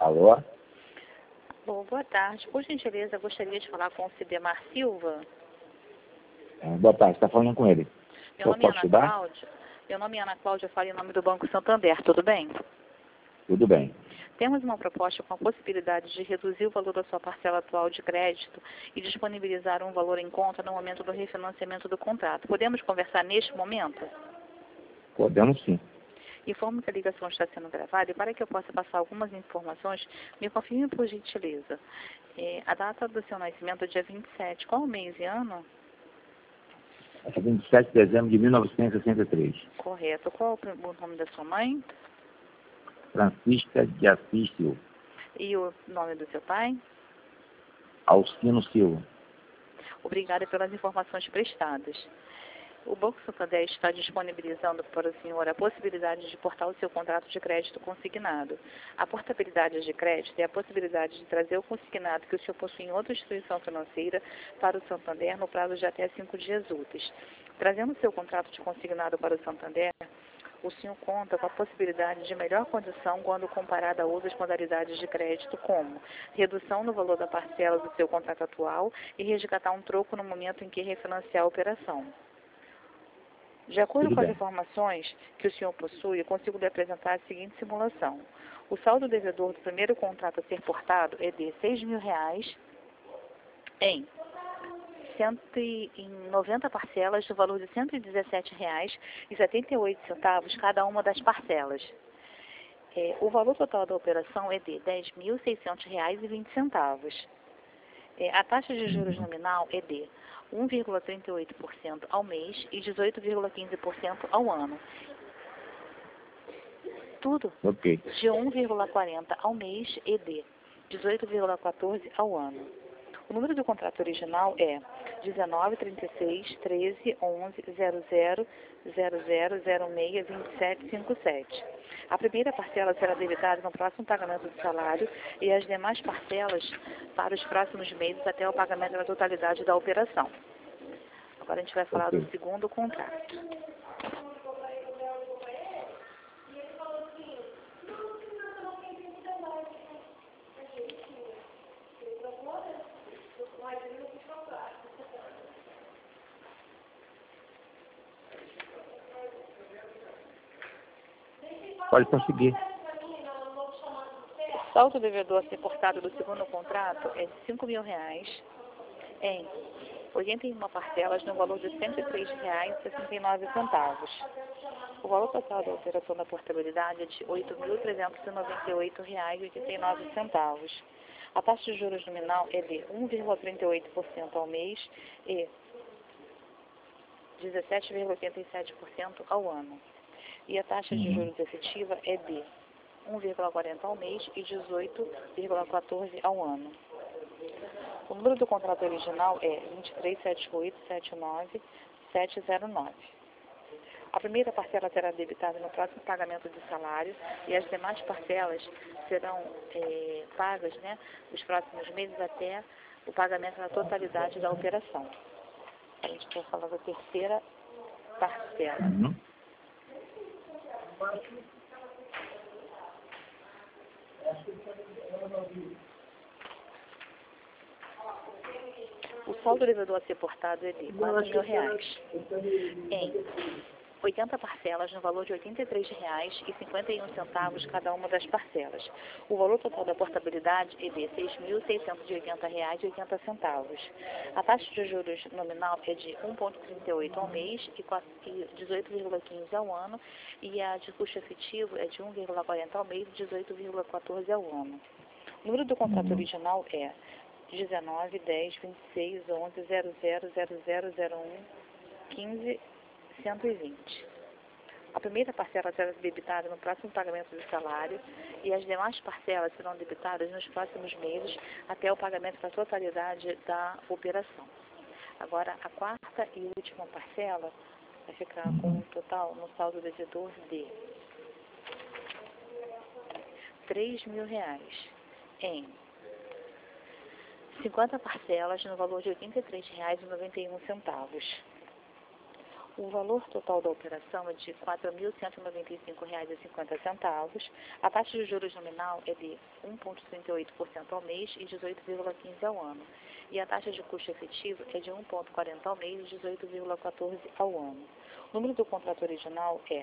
Alô? Bom, boa tarde. Por gentileza, gostaria de falar com o Cidemar Silva. Boa tarde, está falando com ele. Meu nome é Ana Cláudia. Meu nome é Ana Cláudia, eu falo em nome do Banco Santander, tudo bem? Tudo bem. Temos uma proposta com a possibilidade de reduzir o valor da sua parcela atual de crédito e disponibilizar um valor em conta no momento do refinanciamento do contrato. Podemos conversar neste momento? Podemos sim. Informo que a ligação está sendo gravada e para que eu possa passar algumas informações, me confirme por gentileza. A data do seu nascimento é dia 27. Qual o mês e ano? É 27 de dezembro de 1963. Correto. Qual o nome da sua mãe? Francisca de Assis Silva. E o nome do seu pai? Alcino Silva. Obrigada pelas informações prestadas. O Banco Santander está disponibilizando para o senhor a possibilidade de portar o seu contrato de crédito consignado. A portabilidade de crédito é a possibilidade de trazer o consignado que o senhor possui em outra instituição financeira para o Santander no prazo de até 5 dias úteis. Trazendo o seu contrato de consignado para o Santander, o senhor conta com a possibilidade de melhor condição quando comparada a outras modalidades de crédito, como redução no valor da parcela do seu contrato atual e resgatar um troco no momento em que refinanciar a operação. De acordo com as informações que o senhor possui, eu consigo lhe apresentar a seguinte simulação. O saldo devedor do primeiro contrato a ser portado é de R$ 6.000 em 190 parcelas do valor de R$ 117,78 cada uma das parcelas. O valor total da operação é de R$ 10.600,20. A taxa de juros nominal é de 1,38% ao mês e 18,15% ao ano. Tudo de 1,40% ao mês e de 18,14% ao ano. O número do contrato original é 19 36 13 11 00 00 06 27 57. A primeira parcela será debitada no próximo pagamento do salário e as demais parcelas para os próximos meses até o pagamento da totalidade da operação. Agora a gente vai falar do segundo contrato. Pode conseguir. O saldo devedor a ser portado do segundo contrato é de R$ 5.000 em 81 parcelas no valor de R$ 103,69. O valor total da operação da portabilidade é de R$ 8.398,89. A taxa de juros nominal é de 1,38% ao mês e 17,87% ao ano. E a taxa de juros efetiva é de 1,40% ao mês e 18,14% ao ano. O número do contrato original é 237879-709. A primeira parcela será debitada no próximo pagamento de salário e as demais parcelas serão pagas, nos próximos meses até o pagamento da totalidade da operação. A gente vai falar da terceira parcela. O saldo devedor a ser portado é de R$ 4.000 em 80 parcelas no valor de R$ 83,51 cada uma das parcelas. O valor total da portabilidade é de R$ 6.680,80. A taxa de juros nominal é de 1,38% ao mês e 18,15% ao ano e a de custo efetivo é de 1,40% ao mês e 18,14% ao ano. O número do contrato original é 19 10 26 11 00 00 01 15 120. A primeira parcela será debitada no próximo pagamento do salário e as demais parcelas serão debitadas nos próximos meses até o pagamento da totalidade da operação. Agora, a quarta e última parcela vai ficar com um total no saldo devedor de R$ 3.000 em 50 parcelas no valor de R$ 83,91. O valor total da operação é de R$ 4.195,50. A taxa de juros nominal é de 1,38% ao mês e 18,15% ao ano. E a taxa de custo efetivo é de 1,40% ao mês e 18,14% ao ano. O número do contrato original é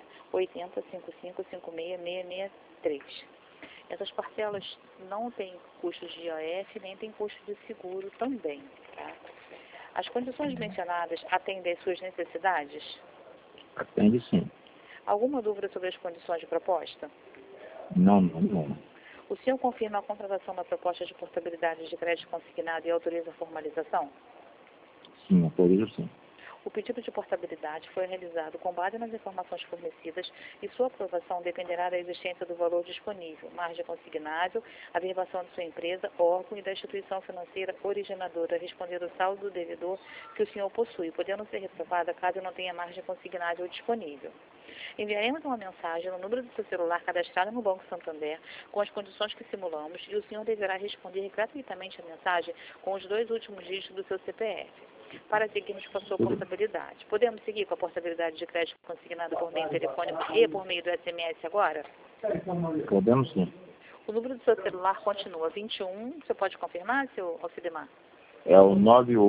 8055566663. Essas parcelas não têm custos de IOF, nem têm custo de seguro também, tá? As condições mencionadas atendem às suas necessidades? Atende sim. Alguma dúvida sobre as condições de proposta? Não, não, não. O senhor confirma a contratação da proposta de portabilidade de crédito consignado e autoriza a formalização? Sim, autorizo sim. O pedido de portabilidade foi realizado com base nas informações fornecidas e sua aprovação dependerá da existência do valor disponível, margem consignável, averbação de sua empresa, órgão e da instituição financeira originadora, respondendo ao saldo do devedor que o senhor possui, podendo ser reprovada caso não tenha margem consignável disponível. Enviaremos uma mensagem no número do seu celular cadastrado no Banco Santander com as condições que simulamos e o senhor deverá responder gratuitamente a mensagem com os 2 últimos dígitos do seu CPF. Para seguirmos com a sua portabilidade. Podemos seguir com a portabilidade de crédito consignado por meio telefônico e por meio do SMS agora? Podemos sim. O número do seu celular continua 21. Você pode confirmar, seu Alcidemar? É o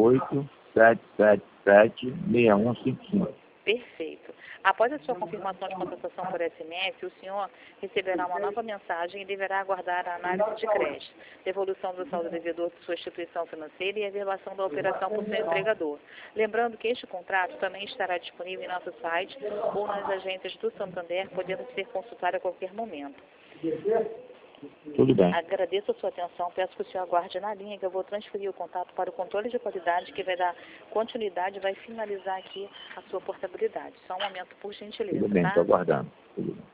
987776155. Perfeito. Após a sua confirmação de contratação por SMS, o senhor receberá uma nova mensagem e deverá aguardar a análise de crédito, devolução do saldo devedor de sua instituição financeira e a averbação da operação por seu empregador. Lembrando que este contrato também estará disponível em nosso site ou nas agências do Santander, podendo ser consultado a qualquer momento. Tudo bem. Agradeço a sua atenção, peço que o senhor aguarde na linha que eu vou transferir o contato para o controle de qualidade que vai dar continuidade e vai finalizar aqui a sua portabilidade. Só um momento, por gentileza, Tudo bem, tá? estou aguardando. Tudo bem.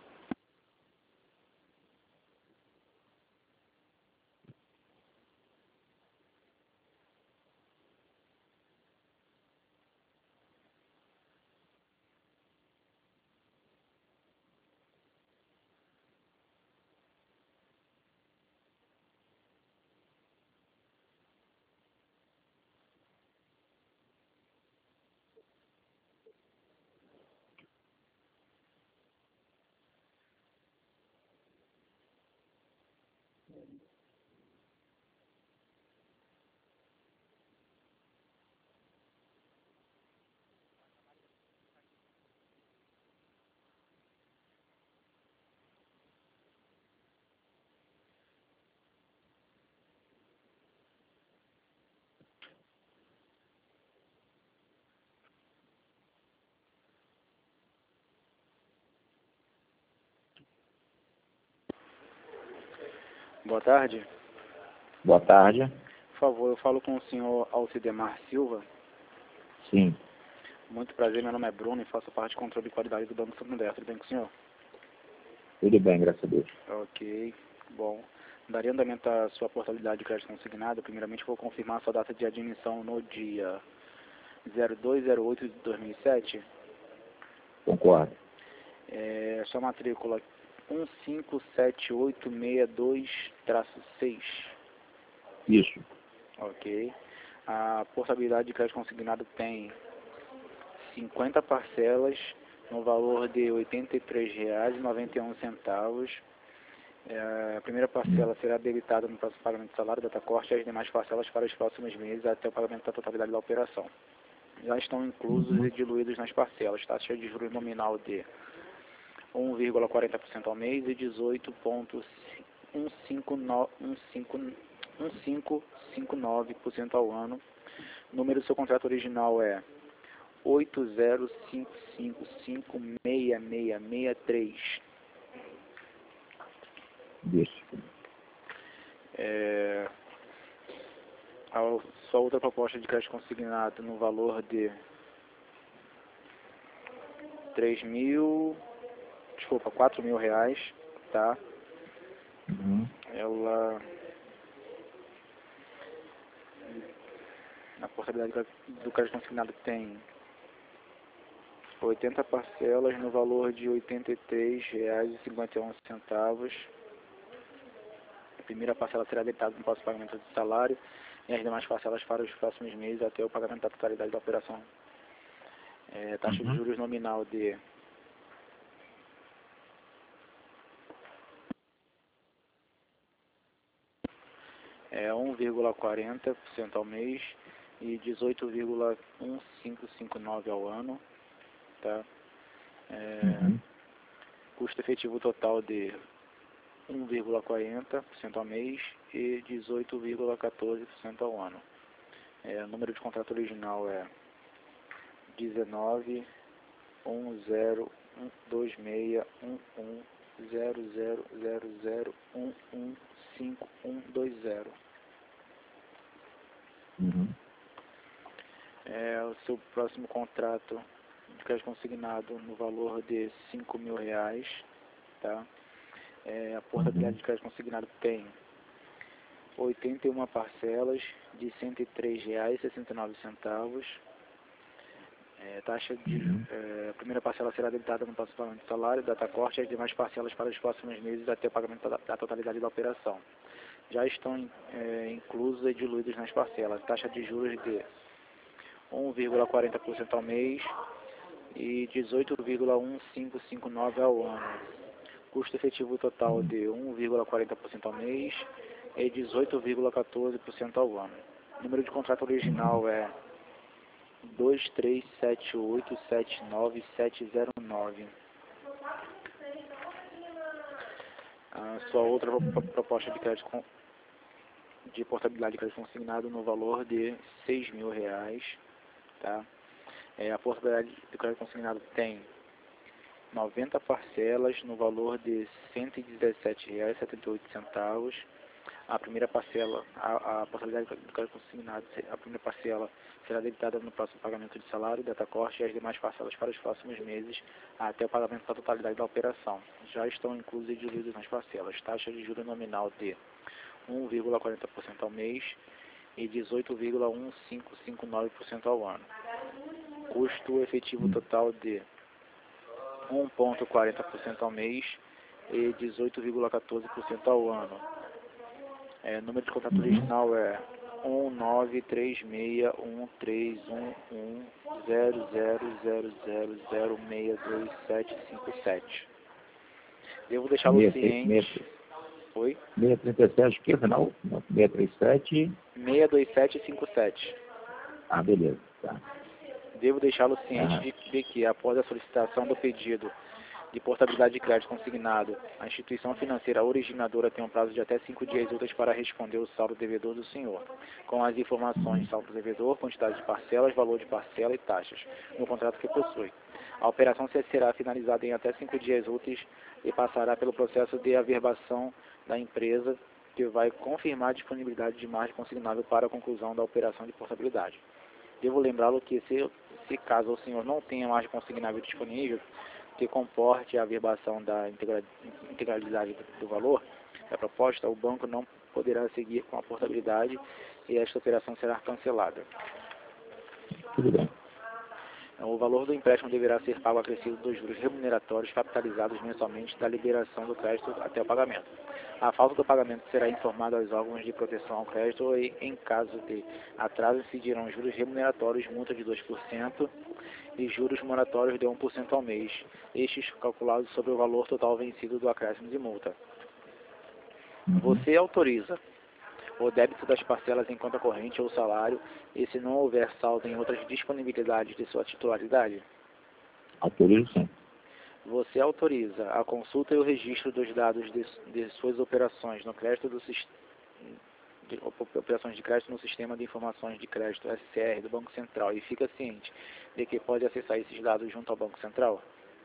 Boa tarde. Boa tarde. Por favor, eu falo com o senhor Alcidemar Silva. Sim. Muito prazer, meu nome é Bruno e faço parte de controle de qualidade do Banco Santander. Tudo bem com o senhor? Tudo bem, graças a Deus. Ok, bom. Daria andamento à sua portabilidade de crédito consignado. Primeiramente, vou confirmar a sua data de admissão no dia 02/08 de 2007. Concordo. Sua matrícula 157862-6. Isso. Ok. A portabilidade de crédito consignado tem 50 parcelas no valor de R$ 83,91. A primeira parcela será debitada no próximo pagamento do salário, data corte, e as demais parcelas para os próximos meses até o pagamento da totalidade da operação. Já estão inclusos e diluídos nas parcelas, taxa de juros nominal de 1,40% ao mês e 18,1559% ao ano. O número do seu contrato original é 8055566663. Isso. A sua outra proposta de crédito consignado no valor de R$4.000, tá? Uhum. A portabilidade do crédito consignado tem 80 parcelas no valor de R$ 83,51. A primeira parcela será debitada no próximo pagamento do salário e as demais parcelas para os próximos meses até o pagamento da totalidade da operação. Taxa de juros nominal de 1,40% ao mês e 18,1559 ao ano, tá? Custo efetivo total de 1,40% ao mês e 18,14% ao ano. O número de contrato original é 19.10.26110000115120. O seu próximo contrato de crédito consignado no valor de R$5.000, tá? A portabilidade de crédito consignado tem 81 parcelas de R$103,69. Taxa de a primeira parcela será debitada no próximo pagamento do salário, data corte, e as demais parcelas para os próximos meses até o pagamento da totalidade da operação. Já estão inclusos e diluídos nas parcelas. Taxa de juros de 1,40% ao mês e 18,1559 ao ano. Custo efetivo total de 1,40% ao mês e 18,14% ao ano. Número de contrato original é 237879709. A sua outra proposta de crédito de portabilidade de crédito consignado no valor de R$6.000, tá? A portabilidade de crédito consignado tem 90 parcelas no valor de R$117,78. A primeira parcela, a portabilidade do crédito consignado, a primeira parcela será debitada no próximo pagamento de salário, data corte, e as demais parcelas para os próximos meses até o pagamento da totalidade da operação. Já estão inclusos e diluídos nas parcelas. Taxa de juros nominal de 1,40% ao mês e 18,1559% ao ano. Custo efetivo total de 1,40% ao mês e 18,14% ao ano. Número de contrato original é 19361300000062757. Devo deixá-lo ciente. Oi? 637, o que final? 637? 62757. Ah, beleza. Tá. Devo deixá-lo ciente de que, após a solicitação do pedido de portabilidade de crédito consignado, a instituição financeira originadora tem um prazo de até 5 dias úteis para responder o saldo devedor do senhor, com as informações saldo devedor, quantidade de parcelas, valor de parcela e taxas, no contrato que possui. A operação será finalizada em até 5 dias úteis e passará pelo processo de averbação da empresa, que vai confirmar a disponibilidade de margem consignável para a conclusão da operação de portabilidade. Devo lembrá-lo que, se caso o senhor não tenha margem consignável disponível, que comporte a averbação da integralidade do valor da proposta, o banco não poderá seguir com a portabilidade e esta operação será cancelada. Tudo bem. O valor do empréstimo deverá ser pago acrescido dos juros remuneratórios capitalizados mensalmente da liberação do crédito até o pagamento. A falta do pagamento será informada aos órgãos de proteção ao crédito e, em caso de atraso, incidirão juros remuneratórios, multa de 2% e juros moratórios de 1% ao mês, estes calculados sobre o valor total vencido do acréscimo de multa. Você autoriza o débito das parcelas em conta corrente ou salário, e se não houver saldo em outras disponibilidades de sua titularidade? Autorizo sim. Você autoriza a consulta e o registro dos dados de suas operações no crédito operações de crédito no Sistema de Informações de Crédito SCR do Banco Central e fica ciente de que pode acessar esses dados junto ao Banco Central?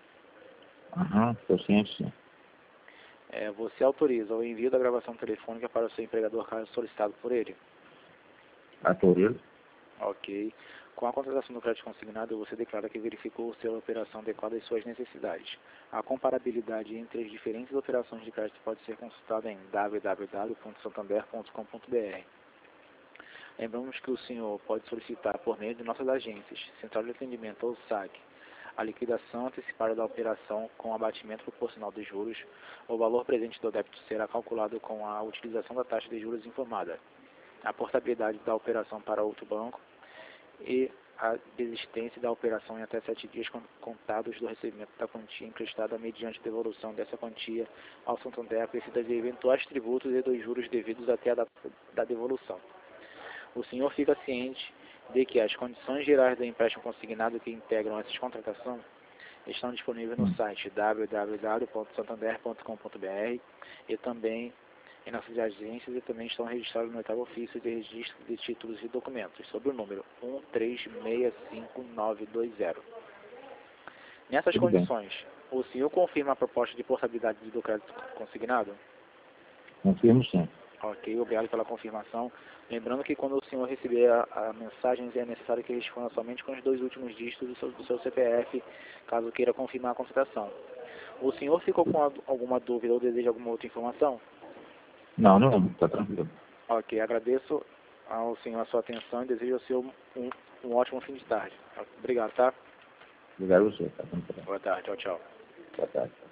Estou ciente, sim. Você autoriza o envio da gravação telefônica para o seu empregador caso solicitado por ele? Autorizo. Ok. Com a contratação do crédito consignado, você declara que verificou sua operação adequada às suas necessidades. A comparabilidade entre as diferentes operações de crédito pode ser consultada em www.santander.com.br. Lembramos que o senhor pode solicitar por meio de nossas agências, Central de Atendimento ou SAC, a liquidação antecipada da operação com abatimento proporcional dos juros. O valor presente do débito será calculado com a utilização da taxa de juros informada, a portabilidade da operação para outro banco e a desistência da operação em até 7 dias contados do recebimento da quantia emprestada mediante devolução dessa quantia ao Santander acrescida de eventuais tributos e dos juros devidos até a data da devolução. O senhor fica ciente de que as condições gerais do empréstimo consignado que integram essa contratação estão disponíveis no site www.santander.com.br e também em nossas agências e também estão registrados no 8º ofício de registro de títulos e documentos, sob o número 1365920. Nessas Tudo bem. condições, o senhor confirma a proposta de portabilidade do crédito consignado? Confirmo sim. Ok, obrigado pela confirmação. Lembrando que quando o senhor receber a mensagem, é necessário que responda somente com os 2 últimos dígitos do seu CPF, caso queira confirmar a contratação. O senhor ficou com alguma dúvida ou deseja alguma outra informação? Não, não, está tranquilo. Ok, agradeço ao senhor a sua atenção e desejo ao senhor um ótimo fim de tarde. Obrigado, tá? Obrigado a você. Tá tranquilo. Boa tarde, tchau, tchau. Boa tarde.